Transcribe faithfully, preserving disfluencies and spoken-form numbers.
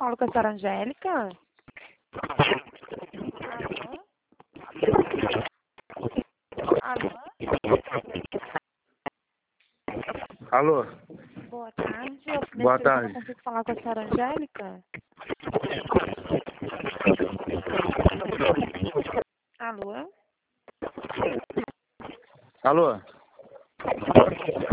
Falo com a senhora Angélica. Alô? Alô? Alô? Boa tarde. Eu Boa nesse tarde. Eu consigo falar com a senhora Angélica? Alô? Alô?